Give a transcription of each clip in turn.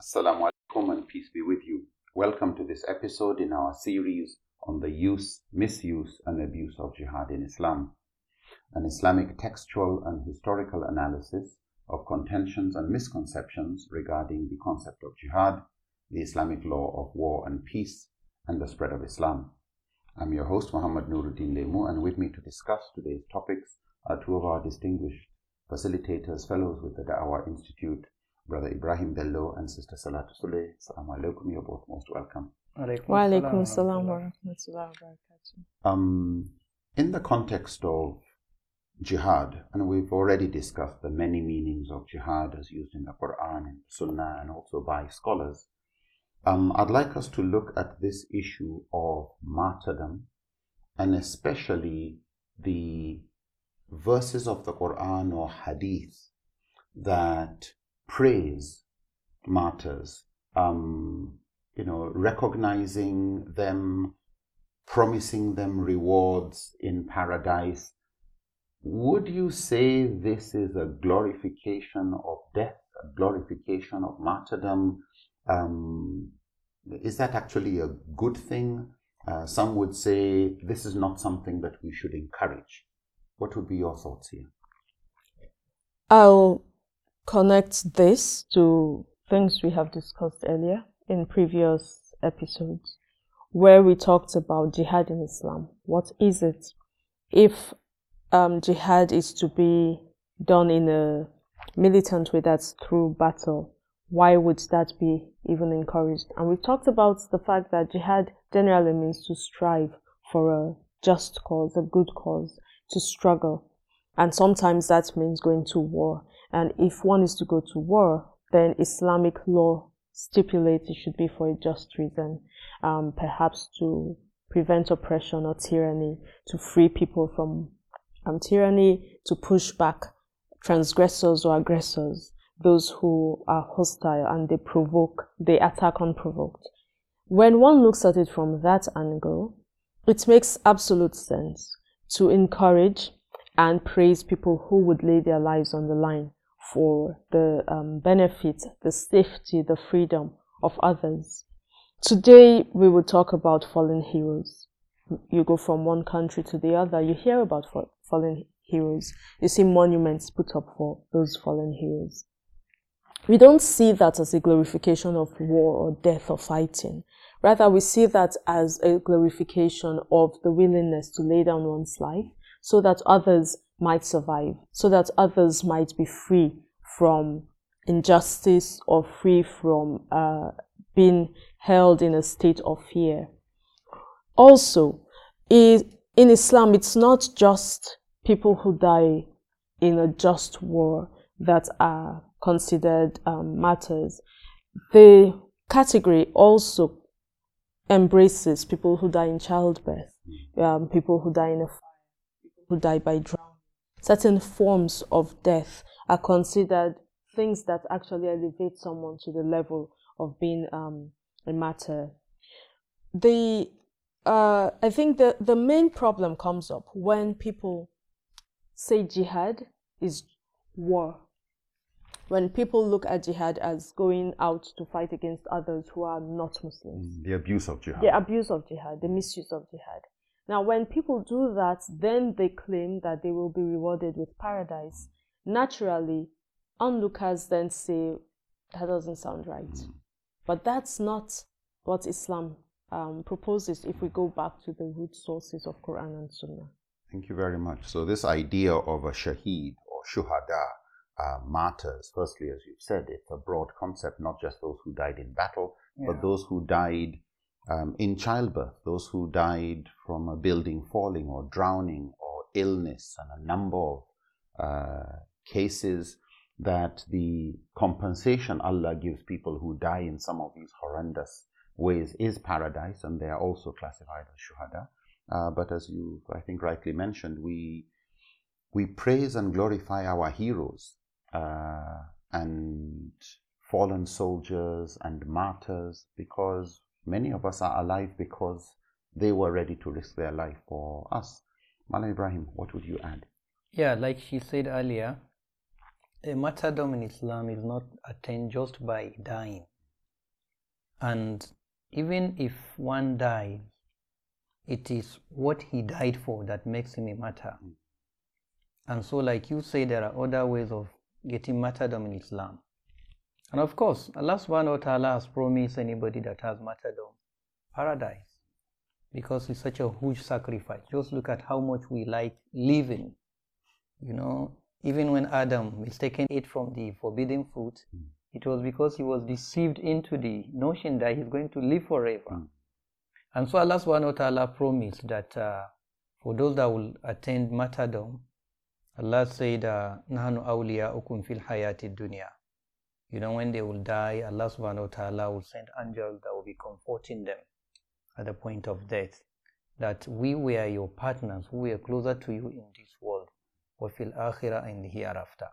Assalamu alaikum and peace be with you. Welcome to this episode in our series on the use, misuse and abuse of jihad in Islam, an Islamic textual and historical analysis of contentions and misconceptions regarding the concept of jihad, the Islamic law of war and peace, and the spread of Islam. I'm your host Muhammad Nuruddin Lemu, and with me to discuss today's topics are two of our distinguished facilitators, fellows with the Da'wah Institute, Brother Ibrahim Bello and Sister Salatu Suleh. Assalamu alaikum, you're both most welcome. Wa alaikum assalam wa rahmatullahi wa barakatuh. In the context of jihad, and we've already discussed the many meanings of jihad as used in the Quran and Sunnah and also by scholars, I'd like us to look at this issue of martyrdom, and especially the verses of the Quran or hadith that praise martyrs, recognizing them, promising them rewards in paradise. Would you say this is a glorification of death, a glorification of martyrdom? Is that actually a good thing? Some would say this is not something that we should encourage. What would be your thoughts here? I'll connect this to things we have discussed earlier in previous episodes, where we talked about jihad in Islam. What is it? If jihad is to be done in a militant way, that's through battle, why would that be even encouraged? And we've talked about the fact that jihad generally means to strive for a just cause, a good cause, to struggle. And sometimes that means going to war. And if one is to go to war, then Islamic law stipulates it should be for a just reason, perhaps to prevent oppression or tyranny, to free people from tyranny, to push back transgressors or aggressors, those who are hostile and they attack unprovoked. When one looks at it from that angle, it makes absolute sense to encourage and praise people who would lay their lives on the line for the benefit, the safety, the freedom of others. Today, we will talk about fallen heroes. You go from one country to the other, you hear about fallen heroes. You see monuments put up for those fallen heroes. We don't see that as a glorification of war or death or fighting. Rather, we see that as a glorification of the willingness to lay down one's life so that others might survive, so that others might be free from injustice or free from being held in a state of fear. Also, in Islam, it's not just people who die in a just war that are considered martyrs. The category also embraces people who die in childbirth, people who die in a fire, who die by drowning. Certain forms of death are considered things that actually elevate someone to the level of being a martyr. I think the main problem comes up when people say jihad is war. When people look at jihad as going out to fight against others who are not Muslims. The abuse of jihad. The abuse of jihad, the misuse of jihad. Now, when people do that, then they claim that they will be rewarded with paradise. Naturally, onlookers then say, that doesn't sound right. But that's not what Islam proposes if we go back to the root sources of Quran and Sunnah. Thank you very much. So this idea of a shaheed or shuhada, martyrs, firstly, as you've said, it's a broad concept, not just those who died in battle, but those who died in childbirth, those who died from a building falling or drowning or illness, and a number of cases that the compensation Allah gives people who die in some of these horrendous ways is paradise, and they are also classified as shuhada. But as you, I think, rightly mentioned, we praise and glorify our heroes and fallen soldiers and martyrs, because many of us are alive because they were ready to risk their life for us. Mala Ibrahim, what would you add? Yeah, like she said earlier, a martyrdom in Islam is not attained just by dying. And even if one dies, it is what he died for that makes him a martyr. And so, like you say, there are other ways of getting martyrdom in Islam. And of course, Allah subhanahu wa ta'ala has promised anybody that has martyrdom paradise, because it's such a huge sacrifice. Just look at how much we like living. You know, even when Adam mistaken ate from the forbidden fruit, it was because he was deceived into the notion that he's going to live forever. And so Allah subhanahu wa ta'ala promised that for those that will attend martyrdom, Allah said, Nahanu awliya'ukum fil hayati dunya. You know, when they will die, Allah subhanahu wa ta'ala will send angels that will be comforting them at the point of death. That we were your partners, we were closer to you in this world. وَفِي الْآخِرَةِ and the hereafter.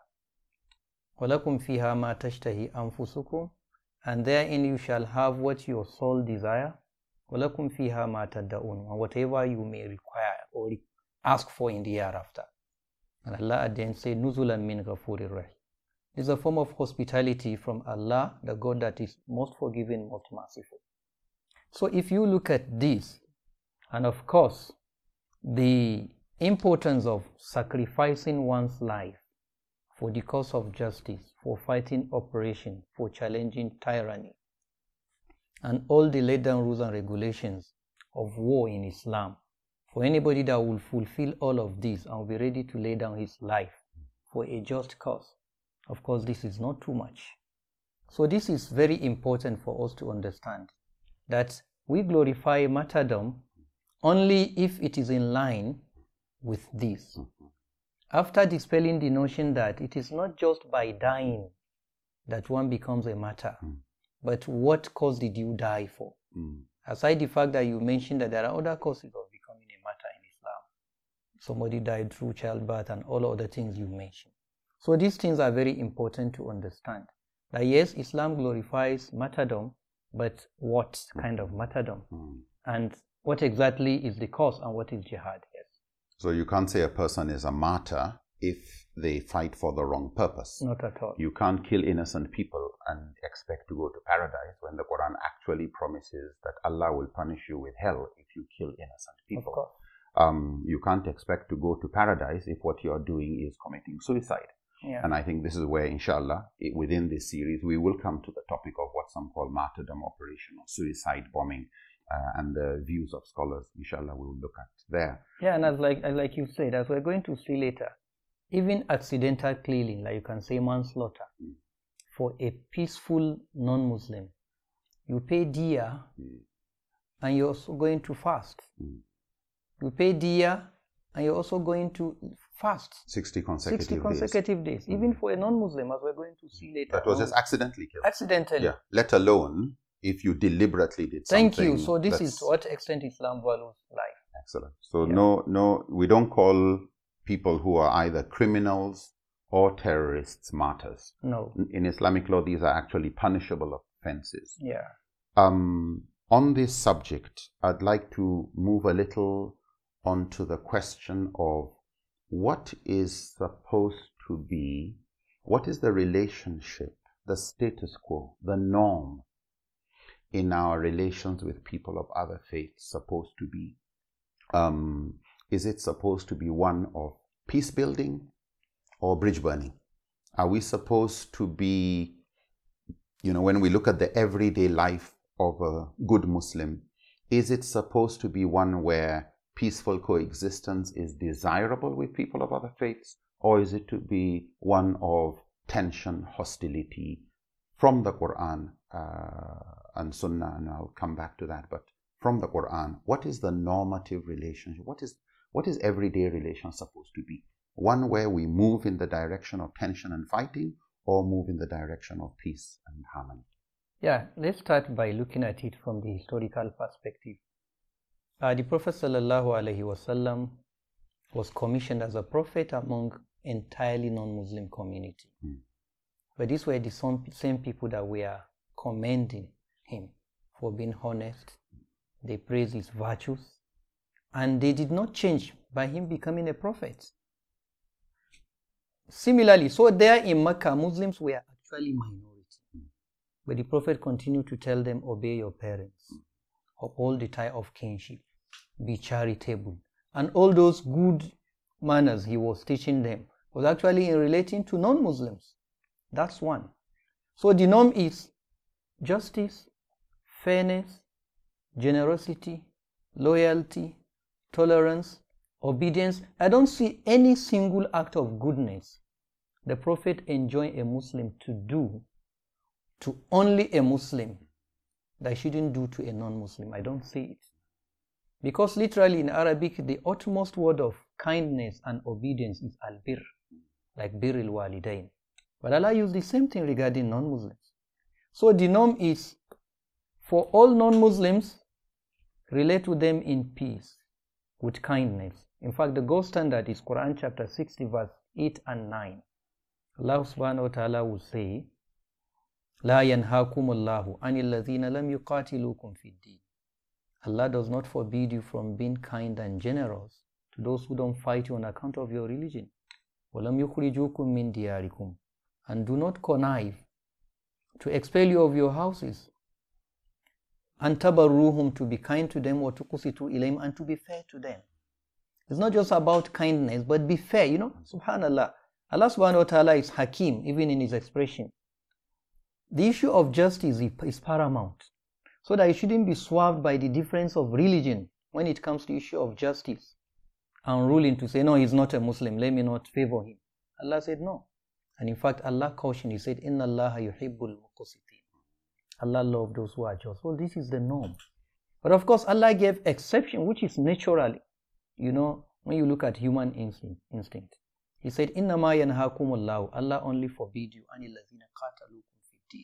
وَلَكُمْ فِيهَا مَا تَشْتَهِي أَنفُسُكُمْ, and therein you shall have what your soul desire. وَلَكُمْ فِيهَا مَا تَدَّعُونَ, and whatever you may require or ask for in the hereafter. And Allah then said, نُزُلًا مِنْ غَفُورٍ رَحِيمٍ. This is a form of hospitality from Allah, the God that is most forgiving, most merciful. So if you look at this, and of course, the importance of sacrificing one's life for the cause of justice, for fighting oppression, for challenging tyranny, and all the laid down rules and regulations of war in Islam, for anybody that will fulfill all of this and will be ready to lay down his life for a just cause, of course, this is not too much. So this is very important for us to understand, that we glorify martyrdom only if it is in line with this. After dispelling the notion that it is not just by dying that one becomes a martyr, but what cause did you die for? Aside the fact that you mentioned that there are other causes of becoming a martyr in Islam. Somebody died through childbirth and all other things you mentioned. So these things are very important to understand. That yes, Islam glorifies martyrdom, but what kind of martyrdom? And what exactly is the cause and what is jihad? Yes. So you can't say a person is a martyr if they fight for the wrong purpose. Not at all. You can't kill innocent people and expect to go to paradise when the Quran actually promises that Allah will punish you with hell if you kill innocent people. Of course. You can't expect to go to paradise if what you're doing is committing suicide. Yeah. And I think this is where, inshallah, within this series, we will come to the topic of what some call martyrdom operation or suicide bombing, and the views of scholars, inshallah, we will look at there. Yeah, and as like you said, as we're going to see later, even accidental killing, like you can say manslaughter, for a peaceful non-Muslim, you pay diya, and you're also going to fast. You pay diya, and you're also going to fast 60 consecutive days. Even for a non-Muslim, as we're going to see later. That was just accidentally killed. Accidentally. Yeah. Let alone if you deliberately did something. Thank you. So this is to what extent Islam values life. Excellent. So no, we don't call people who are either criminals or terrorists martyrs. No. In Islamic law, these are actually punishable offenses. Yeah. On this subject, I'd like to move a little onto the question of what is supposed to be, what is the relationship, the status quo, the norm in our relations with people of other faiths supposed to be? Is it supposed to be one of peace building or bridge burning? Are we supposed to be, when we look at the everyday life of a good Muslim, is it supposed to be one where peaceful coexistence is desirable with people of other faiths, or is it to be one of tension, hostility from the Quran and Sunnah? And I'll come back to that. But from the Quran, what is the normative relationship? What is everyday relation supposed to be? One where we move in the direction of tension and fighting, or move in the direction of peace and harmony? Yeah, let's start by looking at it from the historical perspective. The Prophet ﷺ was commissioned as a prophet among entirely non-Muslim community. But these were the same people that were commending him for being honest. They praised his virtues, and they did not change by him becoming a prophet. Similarly, so there in Mecca, Muslims were actually minority. But the Prophet continued to tell them, obey your parents, uphold the tie of kinship, be charitable. And all those good manners he was teaching them was actually in relating to non-Muslims. That's one. So the norm is justice, fairness, generosity, loyalty, tolerance, obedience. I don't see any single act of goodness the Prophet enjoined a Muslim to do to only a Muslim that shouldn't do to a non-Muslim. I don't see it. Because literally in Arabic, the utmost word of kindness and obedience is al-bir, like birrul walidain. But Allah used the same thing regarding non-Muslims. So the norm is for all non-Muslims, relate to them in peace, with kindness. In fact, the gold standard is Quran chapter 60 verse 8 and 9. Allah subhanahu wa ta'ala will say, لا ينهاكم الله عن الذين لم يقاتلوكم في الدين. Allah does not forbid you from being kind and generous to those who don't fight you on account of your religion. وَلَمْ يُخْرِجُوكُم مِّن دِيَارِكُمْ. And do not connive to expel you of your houses. And tabarruhum, to be kind to them, or tuqsitu ilayhim, and to be fair to them. It's not just about kindness, but be fair. You know, subhanallah. Allah subhanahu wa ta'ala is Hakim, even in his expression. The issue of justice is paramount. So that it shouldn't be swerved by the difference of religion when it comes to the issue of justice and ruling to say, no, he's not a Muslim, let me not favor him. Allah said no. And in fact, Allah cautioned, he said, Inna Allaha yuhibbul muqsitin. Allah loves those who are just. Well, this is the norm. But of course, Allah gave exception, which is naturally, you know, when you look at human instinct. He said, Inna ma yanhakumullahu. Allah only forbid you, anil lazina qatalukum fi din.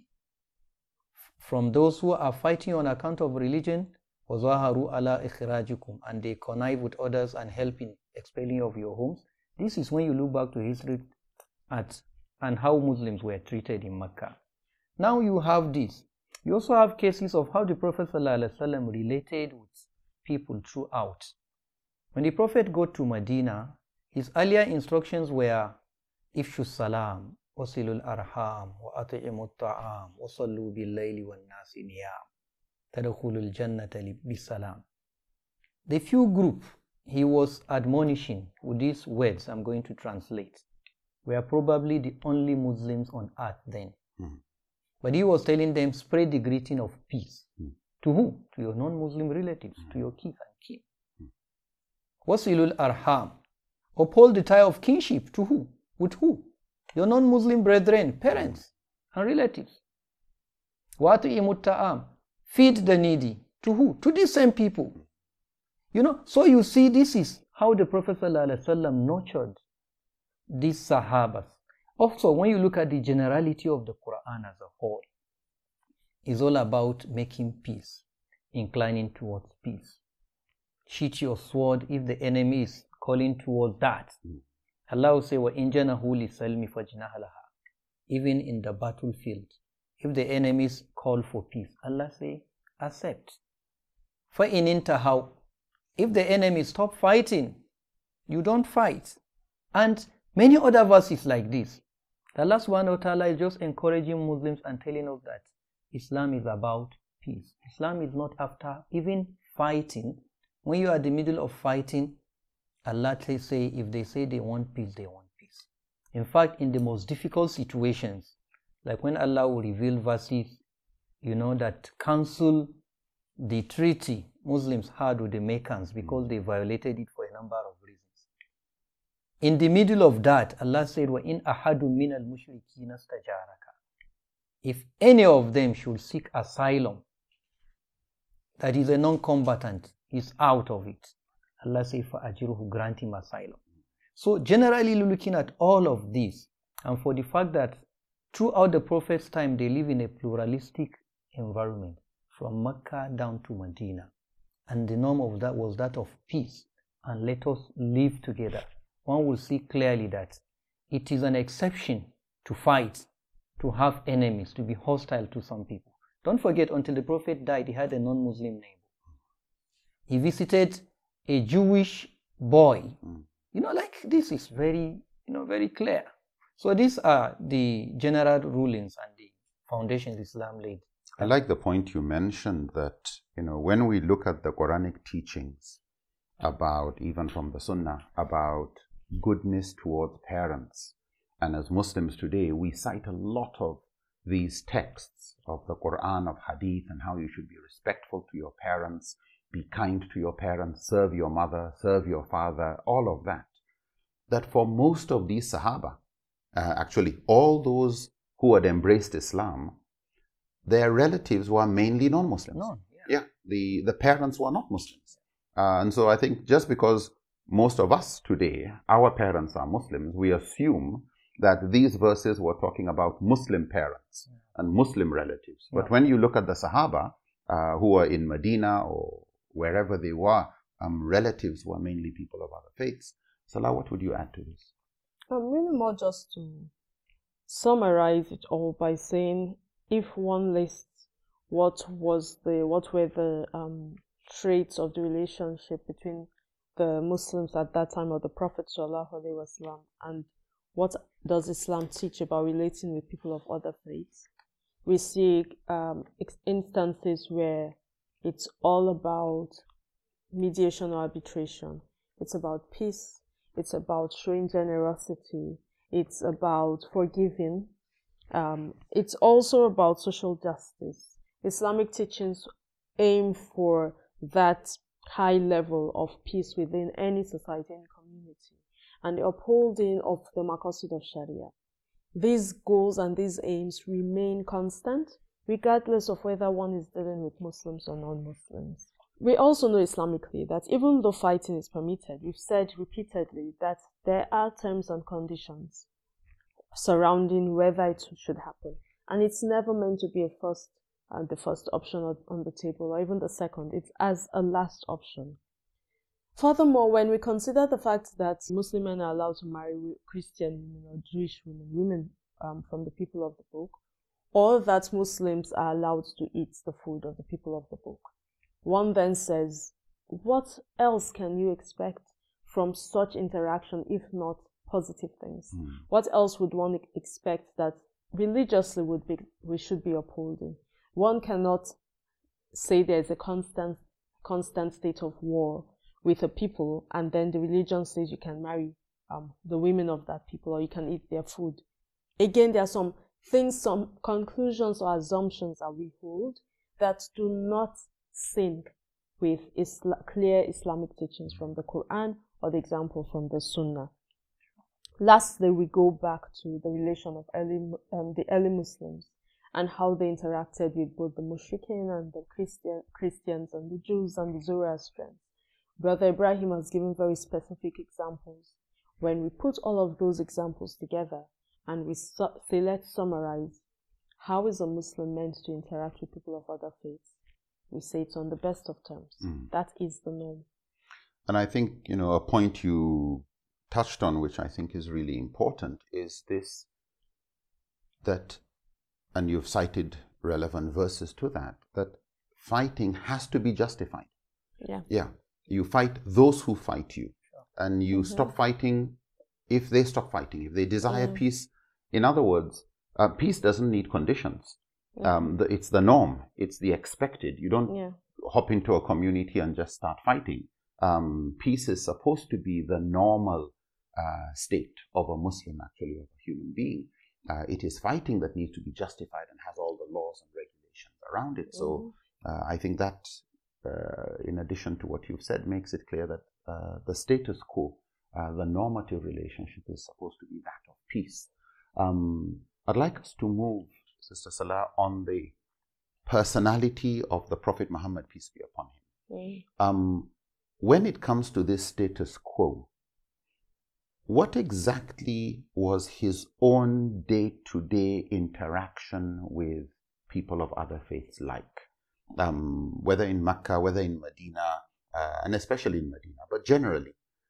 From those who are fighting on account of religion, وَظَاهَرُوا عَلَىٰ إِخْرَاجِكُمْ, and they connive with others and help in expelling you of your homes. This is when you look back to history and how Muslims were treated in Mecca. Now you have this. You also have cases of how the Prophet ﷺ related with people throughout. When the Prophet got to Medina, his earlier instructions were Ifshu Salam, وَصِلُوا الْأَرْحَامِ وَأَطِعِمُوا الطَّعَامِ وَصَلُّوا بِاللَّيْلِ وَالنَّاسِ نِيَامٍ تَدْخُلُوا الْجَنَّةَ بِالسَّلَامِ. The few group he was admonishing with these words I'm going to translate were probably the only Muslims on earth then. But he was telling them, spread the greeting of peace. To who? To your non-Muslim relatives, to your kith and kin. وَصِلُوا الْأَرْحَامِ. Uphold the tie of kinship. To who? With who? Your non-Muslim brethren, parents, and relatives. وَأَطِعِمُوا الطَّعَامِ. Feed the needy. To who? To these same people. You know, so you see, this is how the Prophet ﷺ nurtured these Sahabas. Also, when you look at the generality of the Quran as a whole, it's all about making peace, inclining towards peace. Sheath your sword if the enemy is calling towards that. Allah will say, وَإِن جَنَحُوا لِلسَّلْمِ فَاجْنَحْ لَهَا. Even in the battlefield, if the enemies call for peace, Allah say, accept. فَإِنْ انْتَهَوْا. If the enemy stop fighting, you don't fight. And many other verses like this. Allah subhanahu wa ta'ala is just encouraging Muslims and telling us that Islam is about peace. Islam is not after even fighting. When you are in the middle of fighting, Allah say, if they say they want peace, they want peace. In fact, in the most difficult situations, like when Allah will reveal verses, you know, that cancel the treaty Muslims had with the Meccans because they violated it for a number of reasons. In the middle of that, Allah said, وَإِنْ أَحَدٌ مِّنَ الْمُشْرِكِينَ اسْتَجَارَكَ. If any of them should seek asylum, that is a non-combatant, is out of it, Allah says, فَأَجِرُهُ, grant him asylum. So generally looking at all of this, and for the fact that throughout the Prophet's time, they live in a pluralistic environment, from Mecca down to Medina. And the norm of that was that of peace, and let us live together. One will see clearly that it is an exception to fight, to have enemies, to be hostile to some people. Don't forget, until the Prophet died, he had a non-Muslim neighbor. He visited a Jewish boy. You know, like this is very, very clear. So these are the general rulings and the foundations Islam laid. I like the point you mentioned that, when we look at the Quranic teachings about, even from the Sunnah, about goodness towards parents, and as Muslims today, we cite a lot of these texts of the Quran, of Hadith, and how you should be respectful to your parents, be kind to your parents, serve your mother, serve your father, all of that. That for most of these Sahaba, actually all those who had embraced Islam, their relatives were mainly non-Muslims. No, The parents were not Muslims. And so I think just because most of us today, our parents are Muslims, we assume that these verses were talking about Muslim parents and Muslim relatives. But when you look at the Sahaba who were in Medina or wherever they were, relatives were mainly people of other faiths. Salah, what would you add to this? Really more just to summarize it all by saying, if one lists what were the traits of the relationship between the Muslims at that time, or the Prophet ﷺ, and what does Islam teach about relating with people of other faiths, we see instances where it's all about mediation or arbitration. It's about peace. It's about showing generosity. It's about forgiving. It's also about social justice. Islamic teachings aim for that high level of peace within any society and community, and the upholding of the maqasid of Sharia. These goals and these aims remain constant, regardless of whether one is dealing with Muslims or non-Muslims. We also know Islamically that even though fighting is permitted, we've said repeatedly that there are terms and conditions surrounding whether it should happen. And it's never meant to be the first option on the table, or even the second. It's as a last option. Furthermore, when we consider the fact that Muslim men are allowed to marry Christian women or Jewish women from the people of the book, or that Muslims are allowed to eat the food of the people of the book, one then says, what else can you expect from such interaction if not positive things? What else would one expect that religiously we should be upholding? One cannot say there's a constant state of war with a people, and then the religion says you can marry the women of that people, or you can eat their food. Again, there are some things, some conclusions or assumptions that we hold that do not sync with clear Islamic teachings from the Quran or the example from the Sunnah. Lastly, we go back to the relation of the early Muslims and how they interacted with both the Mushrikeen and the Christians and the Jews and the Zoroastrians. Brother Ibrahim has given very specific examples. When we put all of those examples together and we say, let's summarize, how is a Muslim meant to interact with people of other faiths? We say it's on the best of terms. That is the norm. And I think, a point you touched on, which I think is really important, is this, that, and you've cited relevant verses to that fighting has to be justified. Yeah. You fight those who fight you. And you stop fighting if they stop fighting, if they desire peace. In other words, peace doesn't need conditions. It's the norm. It's the expected. You don't hop into a community and just start fighting. Peace is supposed to be the normal state of a Muslim, actually, of a human being. It is fighting that needs to be justified and has all the laws and regulations around it. So I think that, in addition to what you've said, makes it clear that the status quo, the normative relationship, is supposed to be that of peace. I'd like us to move, Sister Salah, on the personality of the Prophet Muhammad, peace be upon him. When it comes to this status quo, what exactly was his own day-to-day interaction with people of other faiths like? Whether in Mecca, whether in Medina, and especially in Medina, but generally,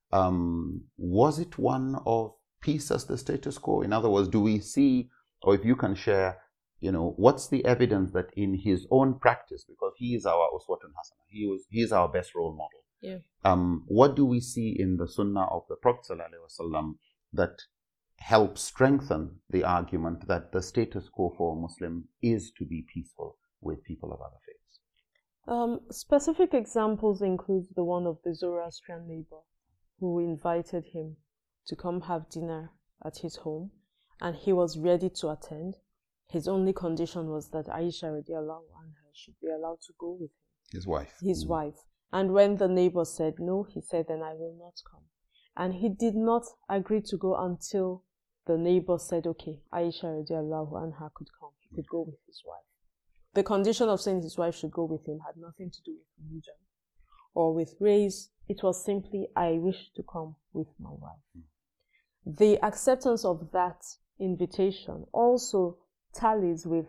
was it one of peace as the status quo? In other words, do we see, or if you can share, what's the evidence that in his own practice, because he is our Uswatun Hasana, he is our best role model. Yeah. What do we see in the Sunnah of the Prophet ﷺ that help strengthen the argument that the status quo for a Muslim is to be peaceful with people of other faiths. Specific examples include the one of the Zoroastrian neighbor who invited him to come have dinner at his home, and he was ready to attend. His only condition was that Aisha radiallahu anha should be allowed to go with him. His wife. His wife. And when the neighbor said no, he said, then I will not come. And he did not agree to go until the neighbor said, okay, Aisha radiallahu anha could come. He could go with his wife. The condition of saying his wife should go with him had nothing to do with religion or with race. It was simply, I wish to come with my wife. The acceptance of that invitation also tallies with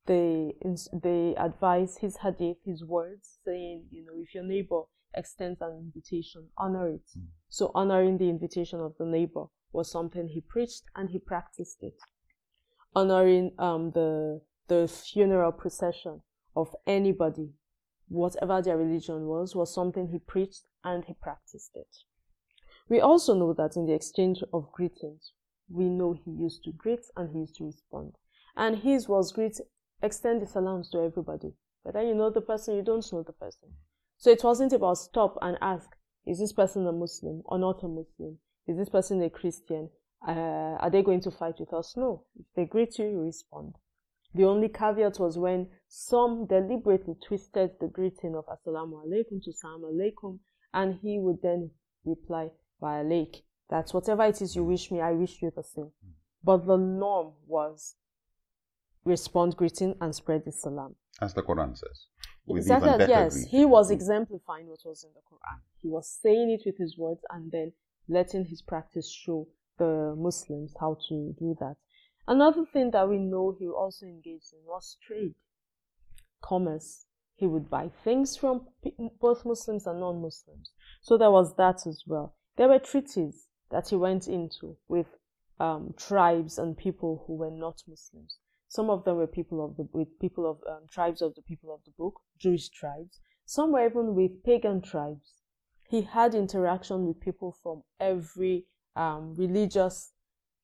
the advice, his hadith, his words, saying, if your neighbor extends an invitation, honor it. So honoring the invitation of the neighbor was something he preached and he practiced it. Honoring the funeral procession of anybody, whatever their religion was something he preached and he practiced it. We also know that in the exchange of greetings, we know he used to greet and he used to respond. And his was extend the salams to everybody. Whether you know the person, you don't know the person. So it wasn't about stop and ask, is this person a Muslim or not a Muslim? Is this person a Christian? Are they going to fight with us? No. If they greet you, you respond. The only caveat was when some deliberately twisted the greeting of Assalamu alaikum to Salam alaikum, and he would then reply, Wa alaik. That's whatever it is you wish me, I wish you the same. But the norm was respond greeting and spread the salam. As the Quran says. Exactly, yes. He was exemplifying what was in the Quran. He was saying it with his words and then letting his practice show the Muslims how to do that. Another thing that we know he also engaged in was trade, commerce. He would buy things from both Muslims and non-Muslims. So there was that as well. There were treaties that he went into with tribes and people who were not Muslims. Some of them were tribes of the people of the book, Jewish tribes. Some were even with pagan tribes. He had interaction with people from every religious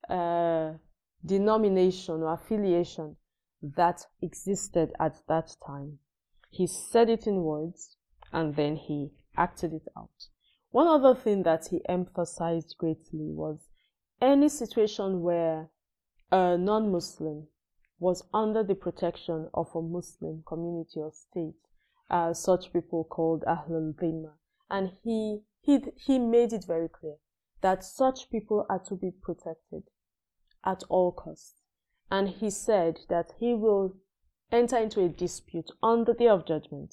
denomination or affiliation that existed at that time. He said it in words and then he acted it out. One other thing that he emphasized greatly was any situation where a non-Muslim was under the protection of a Muslim community or state, such people called Ahlul Dhimma. And he made it very clear that such people are to be protected at all costs. And he said that he will enter into a dispute on the Day of Judgment.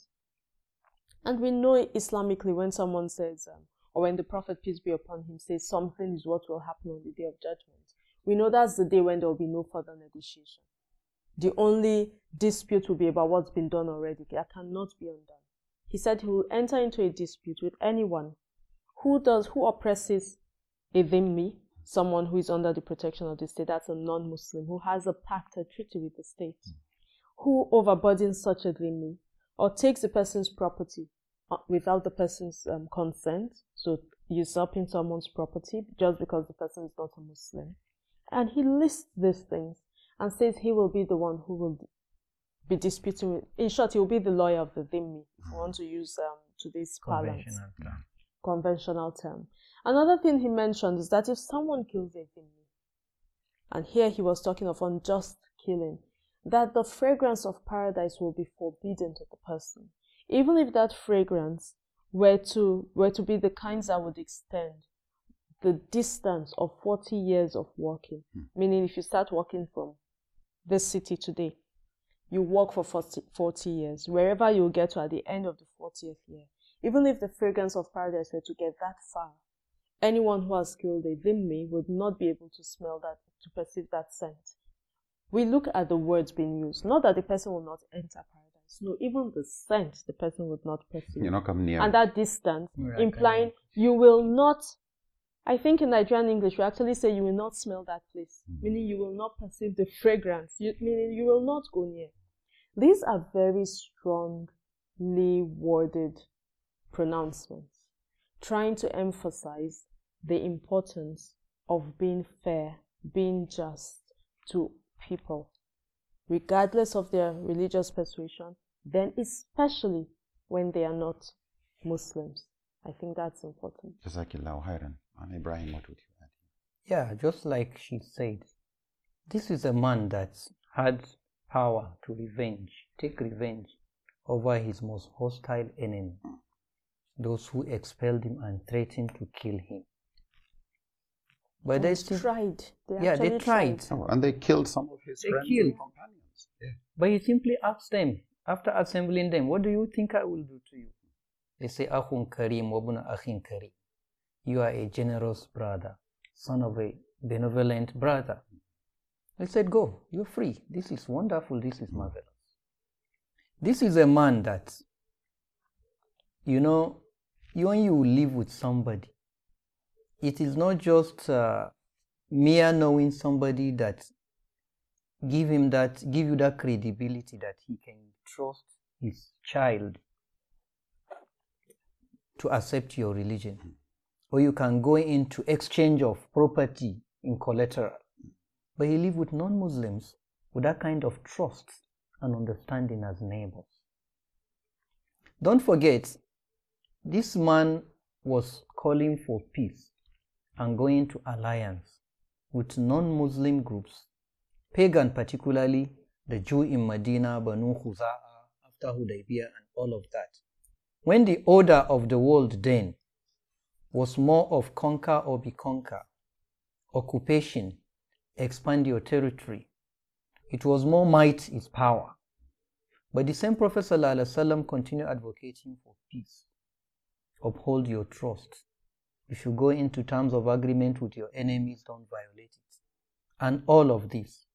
And we know Islamically when someone says, or when the Prophet, peace be upon him, says something is what will happen on the Day of Judgment, we know that's the day when there will be no further negotiation. The only dispute will be about what's been done already. That cannot be undone. He said he will enter into a dispute with anyone who oppresses a dhimmi, someone who is under the protection of the state, that's a non-Muslim, who has a pact, a treaty with the state, who overburdens such a dhimmi, or takes the person's property without the person's consent, so usurping someone's property just because the person is not a Muslim. And he lists these things and says he will be the one who will be disputing with. In short, he will be the lawyer of the dhimmi, if you want to use today's parlance. Conventional term. Another thing he mentioned is that if someone kills a dhimmi, and here he was talking of unjust killing, that the fragrance of paradise will be forbidden to the person. Even if that fragrance were to be the kinds that would extend the distance of 40 years of walking. Meaning if you start walking from this city today, you walk for 40 years, wherever you'll get to at the end of the 40th year. Even if the fragrance of paradise were to get that far, anyone who has killed a dhimmi would not be able to smell that, to perceive that scent. We look at the words being used, not that the person will not enter paradise. No, even the scent the person would not perceive. You're not come near. And that distance, implying you will not. I think in Nigerian English, we actually say you will not smell that place, meaning you will not perceive the fragrance, meaning you will not go near. These are very strongly worded pronouncements, trying to emphasize the importance of being fair being just to people, regardless of their religious persuasion, then especially when they are not Muslims. I think that's important. Jazakallahu khairan. And Ibrahim, what would you add? Yeah, just like she said, this is a man that had power to take revenge over his most hostile enemy, those who expelled him and threatened to kill him. But they still tried. They tried. Oh, and they killed some of his friends and companions. Yeah. But he simply asked them, after assembling them, what do you think I will do to you? They say, Akhun Karim, wabuna Akhin Karim. You are a generous brother, son of a benevolent brother. They said, go, you're free. This is wonderful. This is marvelous. This is a man that, when you live with somebody, it is not just mere knowing somebody that give you that credibility that he can trust his child to accept your religion. Or you can go into exchange of property in collateral. But he lived with non-Muslims with that kind of trust and understanding as neighbors. Don't forget, this man was calling for peace and going to alliance with non-Muslim groups, pagan particularly, the Jew in Medina, Banu Khuza'a, after Hudaybiyah and all of that. When the order of the world then was more of conquer or be conquered, occupation, expand your territory. It was more might is power. But the same Prophet ﷺ continued advocating for peace. Uphold your trust. If you go into terms of agreement with your enemies, don't violate it. And all of this.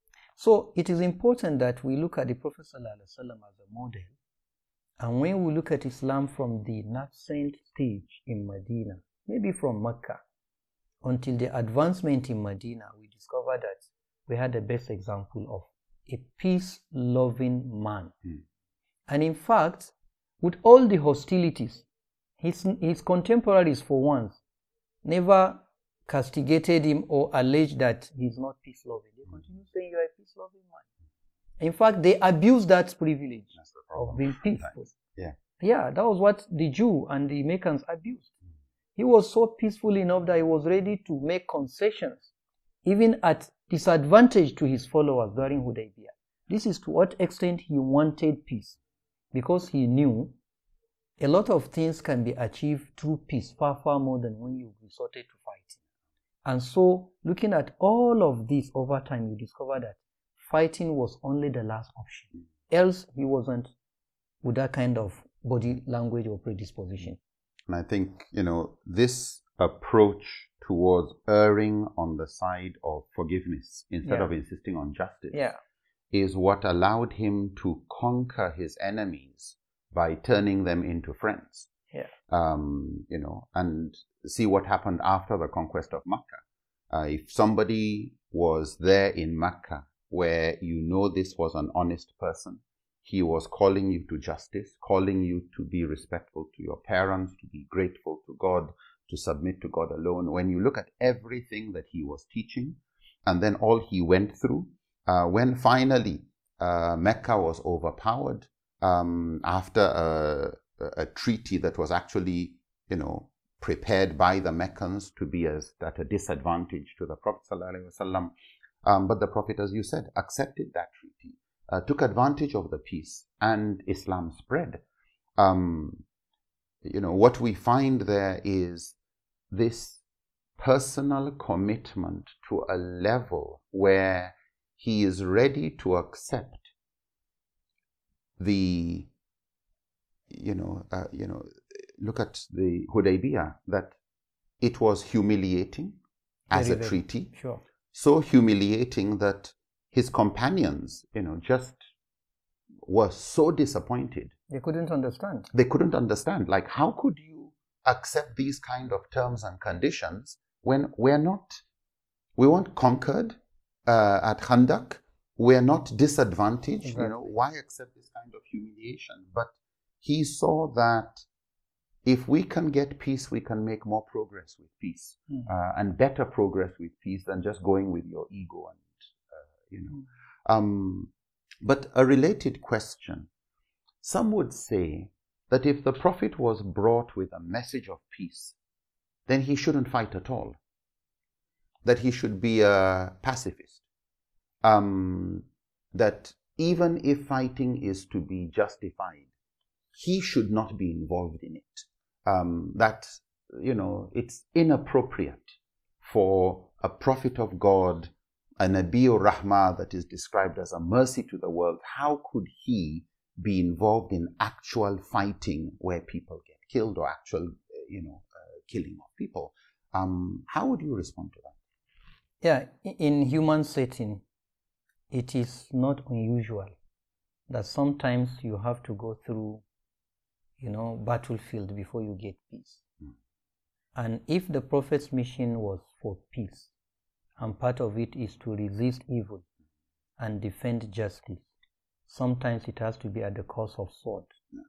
So it is important that we look at the Prophet ﷺ as a model. And when we look at Islam from the nascent stage in Medina, maybe from Mecca, until the advancement in Medina, we discover that we had the best example of a peace-loving man. And in fact, with all the hostilities, his contemporaries for once never castigated him or alleged that he's not peace-loving. They continue saying you are a peace-loving man. In fact, they abused that privilege of being peaceful. Yeah, that was what the Jew and the Meccans abused. He was so peaceful enough that he was ready to make concessions, even at disadvantage to his followers during Hudaybiyah. This is to what extent he wanted peace, because he knew a lot of things can be achieved through peace, far, far more than when you resorted to fighting. And so, looking at all of this over time, you discover that fighting was only the last option. Else, he wasn't with that kind of body language or predisposition. And I think, this approach towards erring on the side of forgiveness instead of insisting on justice is what allowed him to conquer his enemies by turning them into friends. And see what happened after the conquest of Mecca. If somebody was there in Mecca where this was an honest person, he was calling you to justice, calling you to be respectful to your parents, to be grateful to God, to submit to God alone. When you look at everything that he was teaching, and then all he went through, when finally Mecca was overpowered after a treaty that was actually, prepared by the Meccans to be at a disadvantage to the Prophet ﷺ. But the Prophet, as you said, accepted that treaty. Took advantage of the peace, and Islam spread. What we find there is this personal commitment to a level where he is ready to accept the, look at the Hudaybiyah, that it was humiliating as a treaty. Sure. So humiliating that his companions, just were so disappointed. They couldn't understand. They couldn't understand. Like, how could you accept these kind of terms and conditions when we weren't conquered at Khandak? We're not disadvantaged. Exactly. Why accept this kind of humiliation? But he saw that if we can get peace, we can make more progress with peace, and better progress with peace than just going with your ego and But a related question: some would say that if the Prophet was brought with a message of peace, then he shouldn't fight at all. That he should be a pacifist. That even if fighting is to be justified, he should not be involved in it. That, it's inappropriate for a prophet of God, a Nabiur Rahmah that is described as a mercy to the world. How could he be involved in actual fighting where people get killed, or actual, killing of people? How would you respond to that? Yeah, in human setting, it is not unusual that sometimes you have to go through, battlefield before you get peace. And if the Prophet's mission was for peace, and part of it is to resist evil and defend justice, sometimes it has to be at the cost of sword.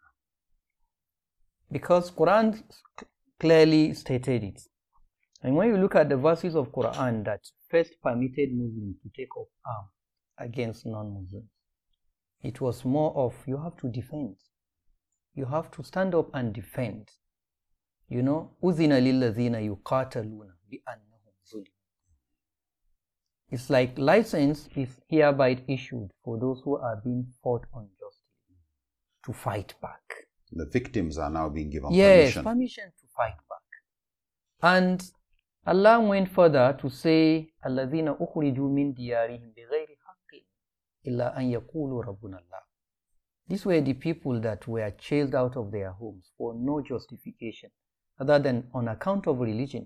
Because Quran clearly stated it. And when you look at the verses of Quran that first permitted Muslims to take up arms against non-Muslims, it was more of, you have to defend. You have to stand up and defend. أُذِنَ لِلَّذِينَ يُقَاتَلُونَ بِأَنَّهُمْ ظُلِمُوا. It's like license is hereby issued for those who are being fought unjustly to fight back. The victims are now being given permission to fight back. And Allah went further to say, الَّذِينَ أُخْرِجُوا مِنْ دِيَارِهِمْ بِغَيْرِ حَقٍّ إِلَّا أَنْ يَقُولُوا رَبُّنَا اللَّهُ. These were the people that were chased out of their homes for no justification other than on account of religion.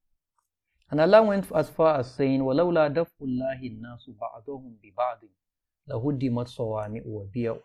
And Allah went as far as saying, وَلَوْلَا دَفْءُ اللَّهِ النَّاسُ بَعْضُهُمْ بِبَعْضٍ لَهُدِّمَتْ صَوَامِعُ وَبِيَعٌ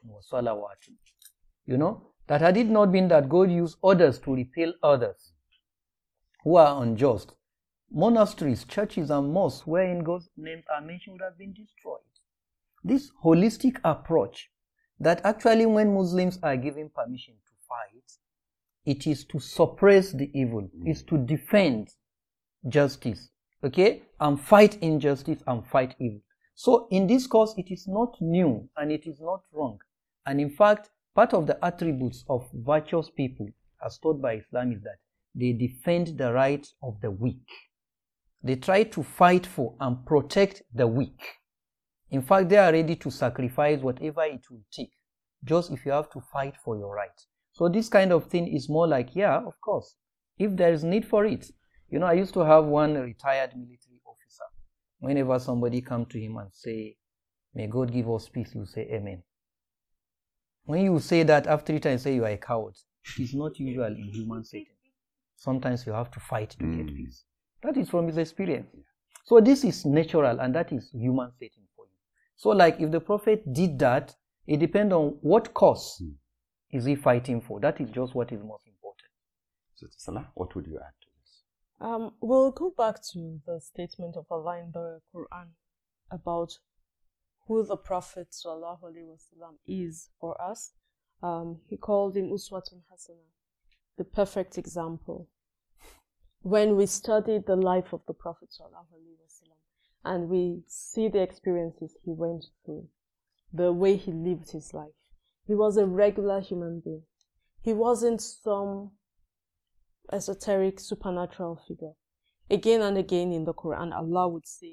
وَصَلَوَاتٌ. That had it not been that God used others to repel others who are unjust, monasteries, churches, and mosques wherein God's names are mentioned would have been destroyed. This holistic approach, that actually when Muslims are given permission to fight, it is to suppress the evil, is to defend justice, and fight injustice and fight evil. So in this cause, it is not new and it is not wrong. And in fact, part of the attributes of virtuous people, as taught by Islam, is that they defend the rights of the weak. They try to fight for and protect the weak. In fact, they are ready to sacrifice whatever it will take, just if you have to fight for your rights. So this kind of thing is more like, yeah, of course, if there is need for it. I used to have one retired military officer. Whenever somebody come to him and say, may God give us peace, you say amen. When you say that after it and say you are a coward, it is not usual in human setting. Sometimes you have to fight to get peace. That is from his experience. So this is natural, and that is human setting for you. So like if the Prophet did that, it depends on what cause is he fighting for. That is just what is most important. So Salah, what would you add to this? We'll go back to the statement of Allah in the Quran about who the Prophet ﷺ is for us. He called him Uswatun Hasanah, the perfect example. When we study the life of the Prophet ﷺ and we see the experiences he went through, the way he lived his life, he was a regular human being. He wasn't some esoteric supernatural figure. Again and again in the Quran, Allah would say,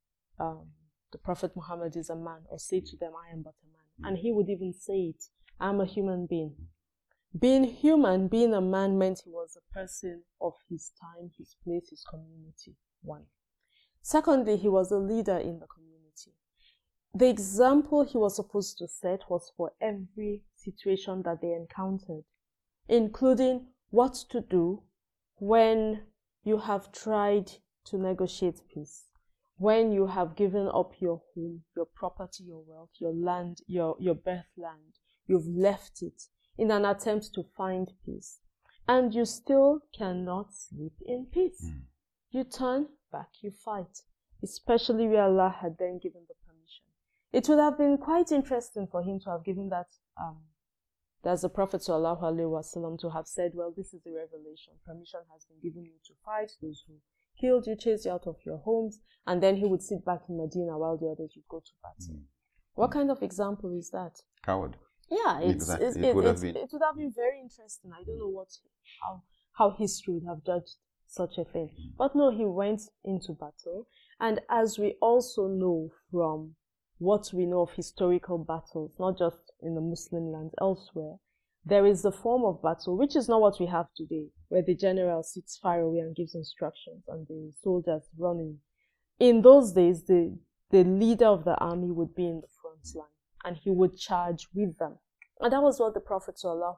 the Prophet Muhammad is a man, or say to them, I am but a man. And he would even say it, I am a human being. Being human, being a man, meant he was a person of his time, his place, his community. One. Secondly, he was a leader in the community. The example he was supposed to set was for every situation that they encountered, including what to do when you have tried to negotiate peace, when you have given up your home, your property, your wealth, your land, your birthland, you've left it in an attempt to find peace, and you still cannot sleep in peace. You turn back, you fight, especially where Allah had then given the permission. It would have been quite interesting for him to have given that There's the Prophet ﷺ to have said, well, this is the revelation. Permission has been given you to fight those who killed you, chased you out of your homes, and then he would sit back in Medina while the others would go to battle. What kind of example is that? Coward. Yeah, Exactly. It would have been very interesting. I don't know how history would have judged such a thing. But no, he went into battle. And as we also know from what we know of historical battles, not just in the Muslim lands, elsewhere, there is a form of battle, which is not what we have today, where the general sits far away and gives instructions and the soldiers running. In those days, the leader of the army would be in the front line and he would charge with them. And that was what the Prophet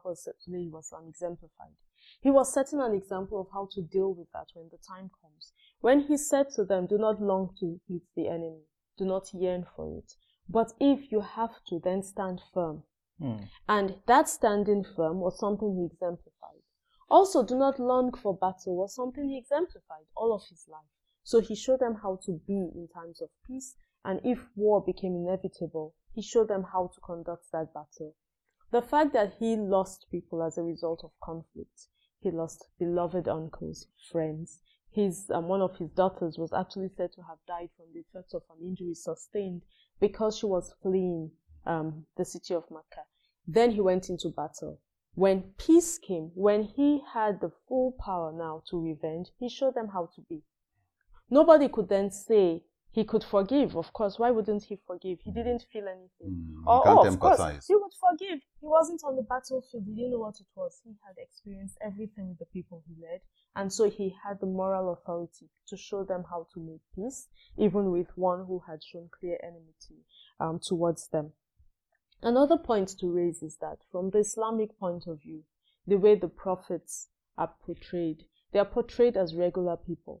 ﷺ exemplified. He was setting an example of how to deal with that when the time comes. When he said to them, do not long to meet the enemy, do not yearn for it. But if you have to, then stand firm. And that standing firm was something he exemplified. Also, do not long for battle was something he exemplified all of his life. So he showed them how to be in times of peace, and if war became inevitable, he showed them how to conduct that battle. The fact that he lost people as a result of conflict, he lost beloved uncles, friends. One of his daughters was actually said to have died from the effects of an injury sustained because she was fleeing the city of Mecca. Then he went into battle. When peace came, when he had the full power now to revenge, he showed them how to be. Nobody could then say he could forgive. Of course, why wouldn't he forgive? He didn't feel anything. Of course, he would forgive. He wasn't on the battlefield. He didn't know what it was. He had experienced everything with the people he led. And so he had the moral authority to show them how to make peace, even with one who had shown clear enmity towards them. Another point to raise is that from the Islamic point of view, the way the prophets are portrayed, they are portrayed as regular people.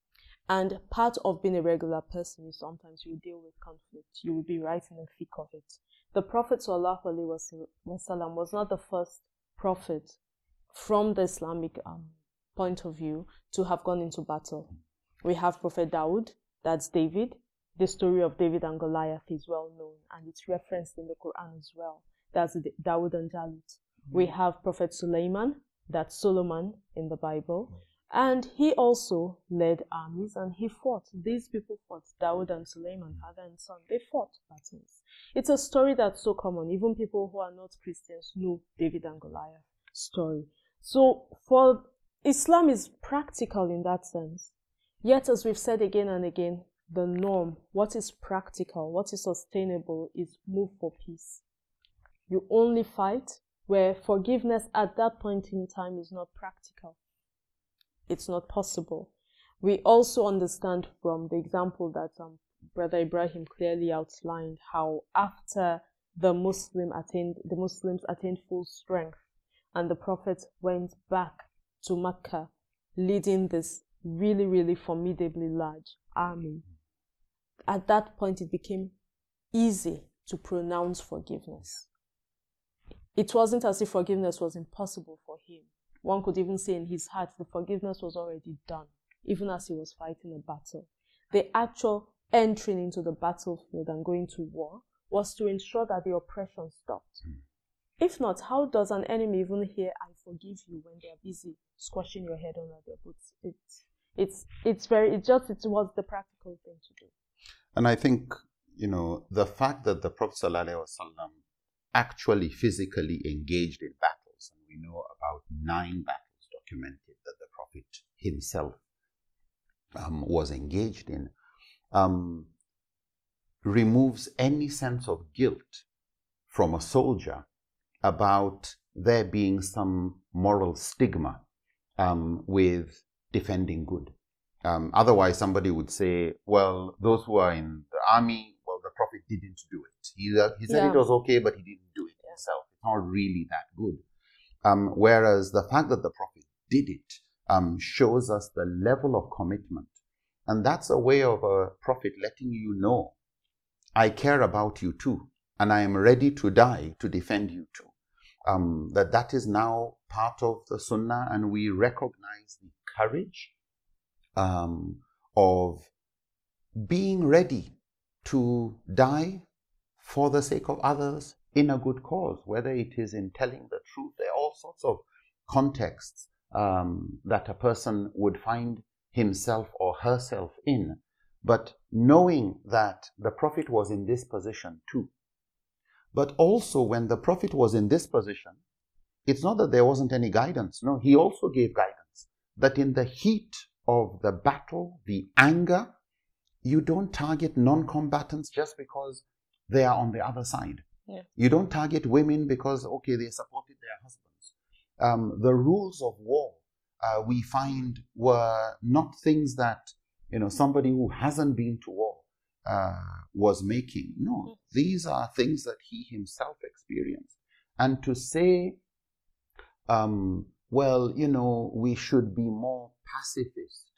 And part of being a regular person is sometimes you deal with conflict. You will be right in the thick of it. The Prophet ﷺ was not the first prophet from the Islamic point of view to have gone into battle. We have Prophet Dawood, that's David. The story of David and Goliath is well known, and it's referenced in the Quran as well. That's Dawood and Jalut. We have Prophet Sulaiman, that's Solomon in the Bible. And he also led armies and he fought. These people fought. Dawood and Sulaiman, father and son, they fought battles. It's a story that's so common. Even people who are not Christians know David and Goliath story. So for Islam is practical in that sense. Yet, as we've said again and again, the norm, what is practical, what is sustainable, is move for peace. You only fight where forgiveness at that point in time is not practical. It's not possible. We also understand from the example that Brother Ibrahim clearly outlined how after the Muslims attained full strength and the Prophet went back to Mecca leading this really, really formidably large army. At that point, it became easy to pronounce forgiveness. It wasn't as if forgiveness was impossible for him. One could even say in his heart the forgiveness was already done, even as he was fighting a battle. The actual entering into the battlefield and going to war was to ensure that the oppression stopped. If not, how does an enemy even hear, I forgive you, when they are busy squashing your head under their boots? It was the practical thing to do. And I think, the fact that the Prophet ﷺ actually physically engaged in battles, and we know about 9 battles documented that the Prophet himself was engaged in, removes any sense of guilt from a soldier about there being some moral stigma with defending good. Otherwise, somebody would say, well, those who are in the army, well, the Prophet didn't do it. He said it was okay, but he didn't do it himself. It's not really that good. Whereas the fact that the Prophet did it shows us the level of commitment. And that's a way of a Prophet letting you know, I care about you too, and I am ready to die to defend you too. That is now part of the Sunnah, and we recognize the courage of being ready to die for the sake of others in a good cause, whether it is in telling the truth. There are all sorts of contexts that a person would find himself or herself in. But knowing that the Prophet was in this position too. But also when the Prophet was in this position, it's not that there wasn't any guidance. No, he also gave guidance. That in the heat of the battle, the anger, you don't target non-combatants just because they are on the other side. Yeah. You don't target women because, okay, they supported their husbands. The rules of war, we find, were not things that, somebody who hasn't been to war was making. No, these are things that he himself experienced. And to say, well, we should be more pacifist.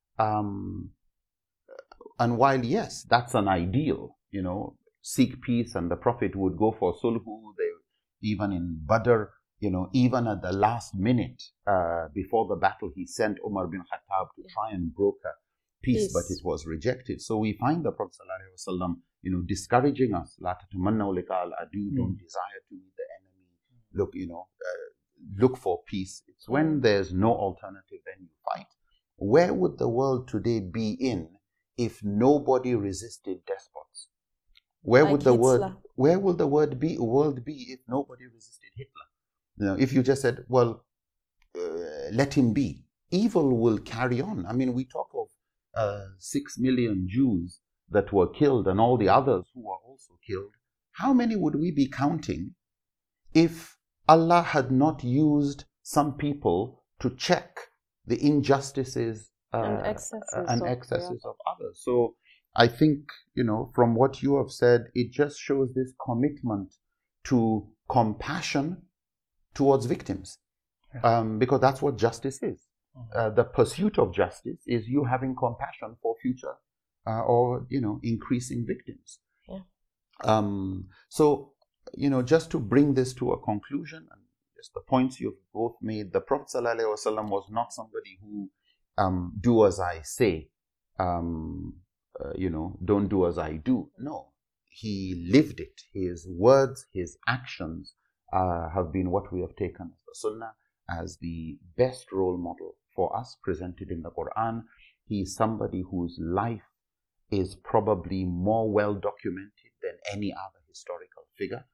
And while, yes, that's an ideal, seek peace, and the Prophet would go for sulhu. Even in Badr, even at the last minute before the battle, he sent Umar bin Khattab to try and broker peace, but it was rejected. So we find the Prophet ﷺ, discouraging us, La tatamannaw liqa al-adu, don't desire to meet the enemy. Look, look for peace. It's when there's no alternative, then you fight. Where would the world today be in if nobody resisted despots? Where would the world be if nobody resisted Hitler? If you just said, well, let him be, evil will carry on. I mean, we talk of 6 million Jews that were killed and all the others who were also killed. How many would we be counting if Allah had not used some people to check the injustices and excesses of others? So I think, from what you have said, it just shows this commitment to compassion towards victims, because that's what justice is. The pursuit of justice is you having compassion for future or, increasing victims. Yeah. So, just to bring this to a conclusion, and just the points you've both made, the Prophet ﷺ was not somebody who do as I say, don't do as I do. No, he lived it. His words, his actions have been what we have taken as the Sunnah, as the best role model for us presented in the Quran. He is somebody whose life is probably more well documented than any other historical figure.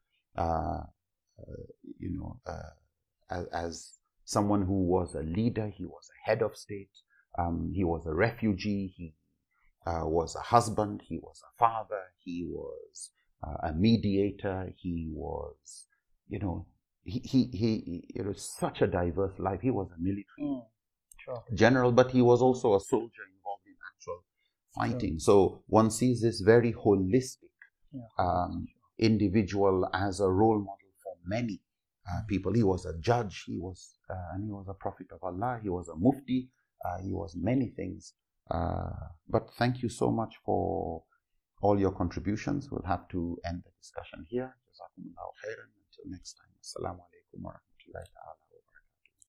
As someone who was a leader, he was a head of state, he was a refugee, he was a husband, he was a father, he was a mediator, he was, he such a diverse life. He was a military general, but he was also a soldier involved in actual fighting. So one sees this very holistic individual as a role model for many people. He was a judge, he was a prophet of Allah, he was a mufti, he was many things. But thank you so much for all your contributions. We'll have to end the discussion here. Jazakumullahu khairan. Until next time. Assalamu alaikum wa rahmatullahi ta'ala.